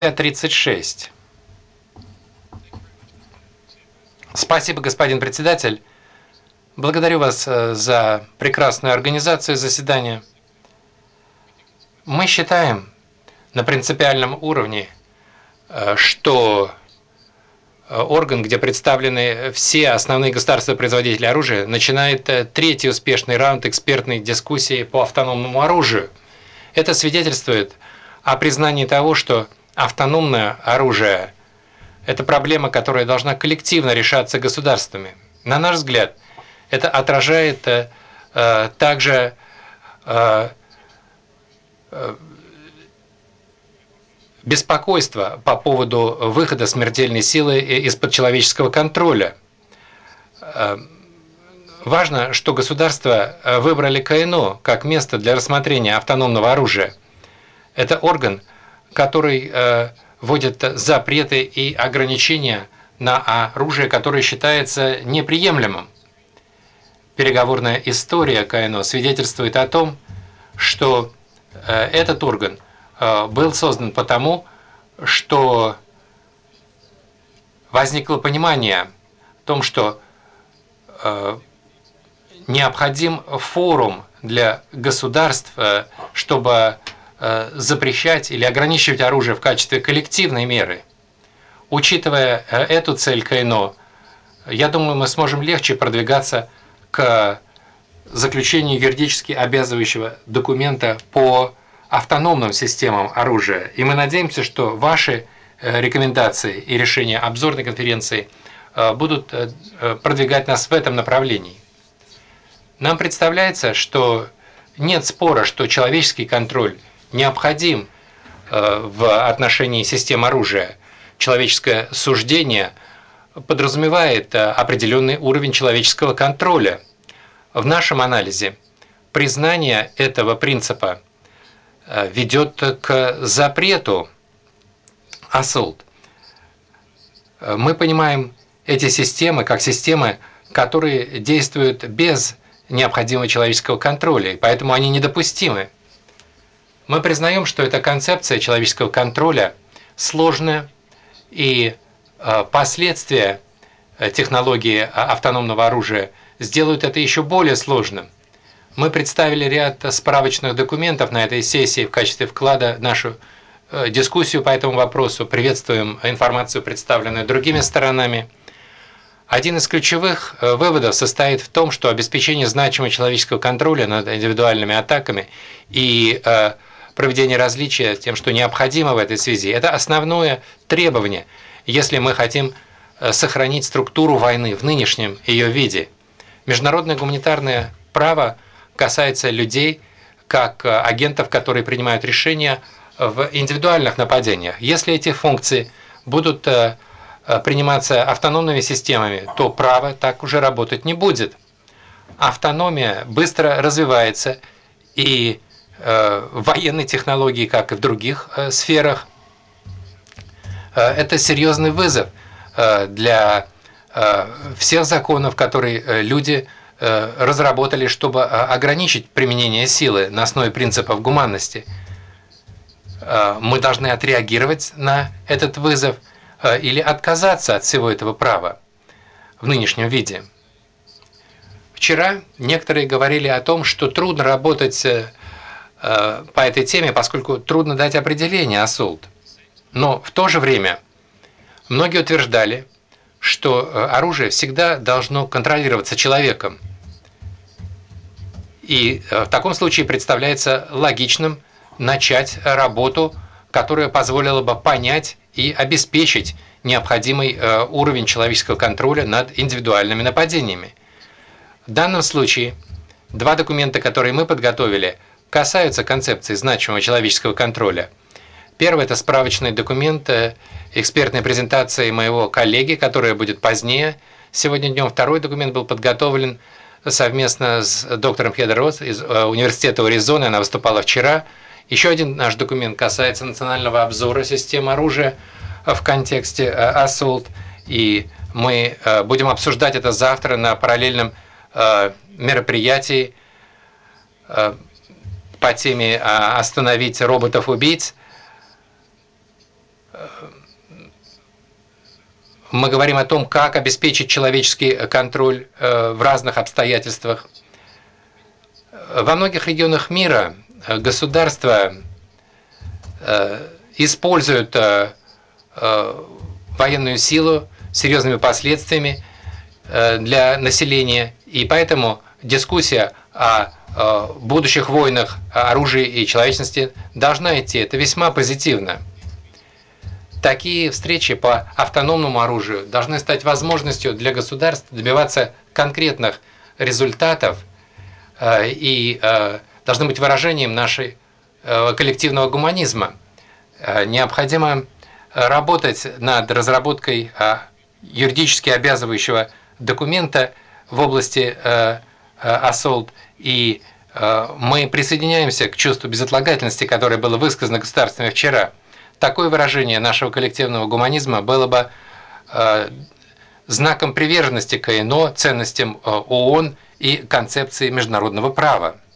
36. Спасибо, господин председатель. Благодарю вас за прекрасную организацию заседания. Мы считаем на принципиальном уровне, что орган, где представлены все основные государства-производители оружия, начинает третий успешный раунд экспертной дискуссии по автономному оружию. Это свидетельствует о признании того, что автономное оружие – это проблема, которая должна коллективно решаться государствами. На наш взгляд, это отражает также беспокойство по поводу выхода смертельной силы из-под человеческого контроля. Важно, что государства выбрали КНО как место для рассмотрения автономного оружия. Это орган, который вводит запреты и ограничения на оружие, которое считается неприемлемым. Переговорная история КНО свидетельствует о том, что этот орган был создан потому, что возникло понимание о том, что необходим форум для государств, чтобы запрещать или ограничивать оружие в качестве коллективной меры. Учитывая эту цель КНО, я думаю, мы сможем легче продвигаться к заключению юридически обязывающего документа по автономным системам оружия. И мы надеемся, что ваши рекомендации и решения обзорной конференции будут продвигать нас в этом направлении. Нам представляется, что нет спора, что человеческий контроль необходим в отношении систем оружия. Человеческое суждение подразумевает определенный уровень человеческого контроля. В нашем анализе признание этого принципа ведет к запрету assault. Мы понимаем эти системы как системы, которые действуют без необходимого человеческого контроля, и поэтому они недопустимы. Мы признаем, что эта концепция человеческого контроля сложная, и последствия технологии автономного оружия сделают это еще более сложным. Мы представили ряд справочных документов на этой сессии в качестве вклада в нашу дискуссию по этому вопросу. Приветствуем информацию, представленную другими сторонами. Один из ключевых выводов состоит в том, что обеспечение значимого человеческого контроля над индивидуальными атаками и проведение различия тем, что необходимо в этой связи, это основное требование, если мы хотим сохранить структуру войны в нынешнем ее виде. Международное гуманитарное право касается людей как агентов, которые принимают решения в индивидуальных нападениях. Если эти функции будут приниматься автономными системами, то право так уже работать не будет. Автономия быстро развивается, и в военной технологии, как и в других сферах, это серьезный вызов для всех законов, которые люди разработали, чтобы ограничить применение силы на основе принципов гуманности. Мы должны отреагировать на этот вызов или отказаться от всего этого права в нынешнем виде. Вчера некоторые говорили о том, что трудно работать по этой теме, поскольку трудно дать определение assault. Но в то же время многие утверждали, что оружие всегда должно контролироваться человеком. И в таком случае представляется логичным начать работу, которая позволила бы понять и обеспечить необходимый уровень человеческого контроля над индивидуальными нападениями. В данном случае два документа, которые мы подготовили, касаются концепции значимого человеческого контроля. Первый – это справочный документ экспертной презентации моего коллеги, которая будет позднее сегодня днем. Второй документ был подготовлен совместно с доктором Хедер Росс из университета Аризоны, она выступала вчера. Еще один наш документ касается национального обзора систем оружия в контексте assault, и мы будем обсуждать это завтра на параллельном мероприятии по теме «Остановить роботов-убийц». мы говорим о том, как обеспечить человеческий контроль в разных обстоятельствах. Во многих регионах мира государства используют военную силу с серьезными последствиями для населения, и поэтому дискуссия о будущих войнах, оружии и человечности должна идти. Это весьма позитивно. Такие встречи по автономному оружию должны стать возможностью для государств добиваться конкретных результатов и должны быть выражением нашей коллективного гуманизма. Необходимо работать над разработкой юридически обязывающего документа в области АСОЛТ, и мы присоединяемся к чувству безотлагательности, которое было высказано государствами вчера. Такое выражение нашего коллективного гуманизма было бы знаком приверженности к ИНО, ценностям ООН и концепции международного права.